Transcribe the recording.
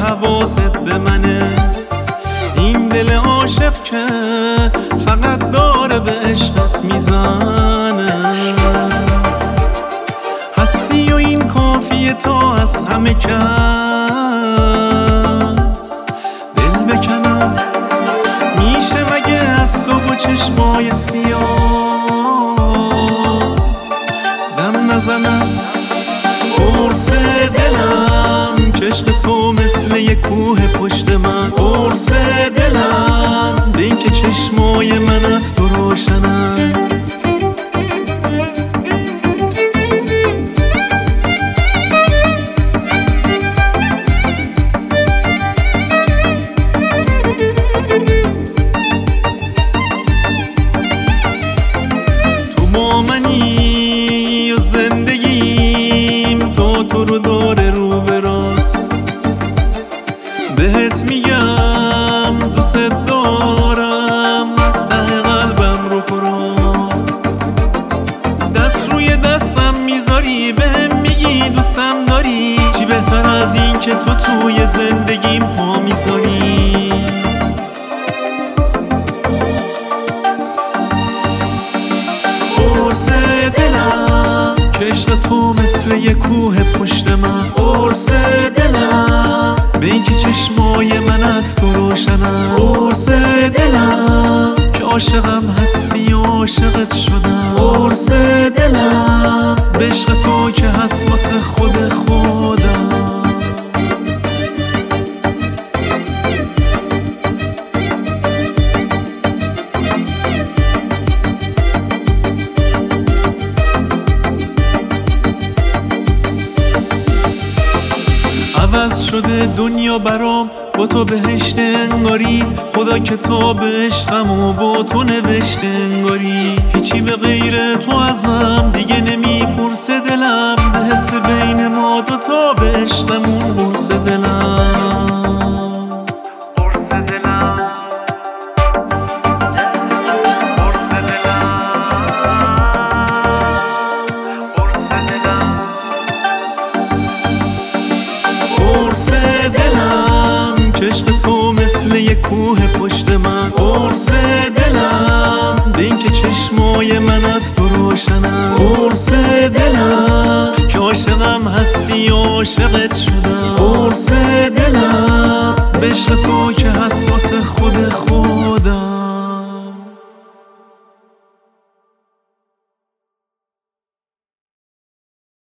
حواست به منه، این دل عاشق که فقط داره به عشقت میزنه. هستی و این کافیه تا از همه کس دل بکنم. میشه مگه از تو و چشمای سیاه دم نزنم؟ قرص دلم که عشق تو مثل یه کوه پشت من. قرص دلم به این که چشمای من از تو روشنم. تو با منی و زندگیم تا تو رو داره رو به راست. بهت میگم دوست دارم از ته قلبم رو کراست. دست روی دستم میذاری بهم میگی دوستم داری. چی بهتر از این که تو توی زندگیم پا میذاری؟ قرص دلم که عشق تو مثل یه کوه پشت من. قرص دلم به این که چشمای من از تو روشنم. قرص دلم که عاشقم هستی و عاشقت شدم. قرص دلم به عشق تو که هست واسه خود خودم. عوض شده دنیا برام با تو بهشت انگاری. خدا کتاب عشقمو با تو نوشته انگاری. هیچی به غیر تو ازم دیگه نمیپرسه دلم. به حس بین ما دوتا به عشقمون قرص دلم. قرص دلم قرص دلم قرص دلم که عشق تو مثل یه کوه پشت من. قرص دلم به این که چشمای من از تو روشنم. قرص دلم که عاشقم هستی و عاشقت شدم. قرص دلم به عشق تو که هست